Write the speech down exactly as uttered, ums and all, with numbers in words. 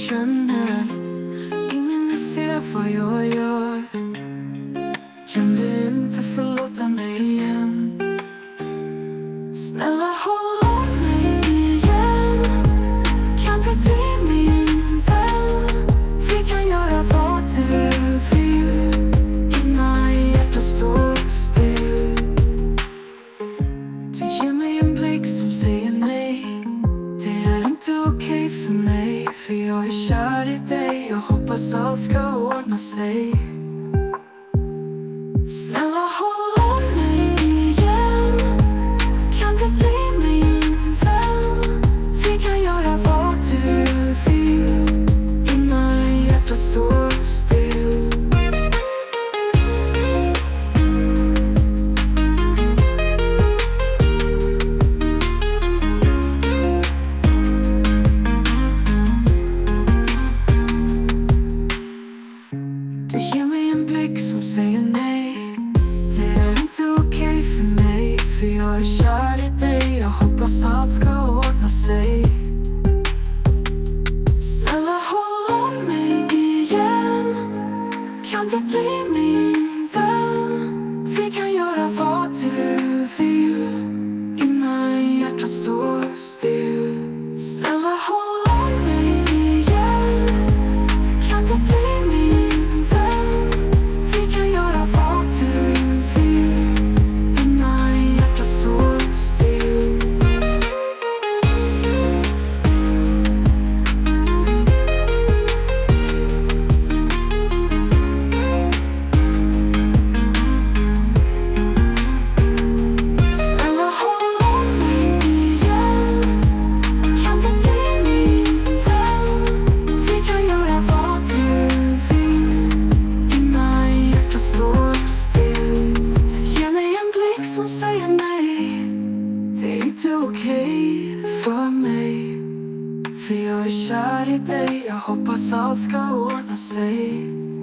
känner. Ingen vill se vad jag gör. Kan du inte förlåta mig igen? Snälla håll om mig igen. Kan du bli min vän? Vi kan göra vad du vill innan hjärtat står still. Du ger mig en blick som säger nej. Det är inte okej för mig, för jag är kär i dig. Jag hoppas allt ska ordna sig. Snälla håll om mig igen. Kan du bli min vän? Vi kan göra vad du vill innan hjärtat står still. Du ger mig en blick som säger nej. Det är inte okej för mig, för jag är kär i dig. Jag hoppas allt ska ordna sig. Snälla håll om mig igen. Kan du bli min vän? Vi kan göra vad du vill innan hjärtat står still. Snälla håll om mig igen. Kan du bli min vän? Vi kan göra vad du vill innan hjärtat står still. Snälla håll om mig igen. Kan du bli min vän? Vi kan göra vad du vill innan hjärtat står still. Ge mig en blick som säger nej. Det är inte okej för mig, för jag är kär i dig. Jag hoppas allt ska ordna sig.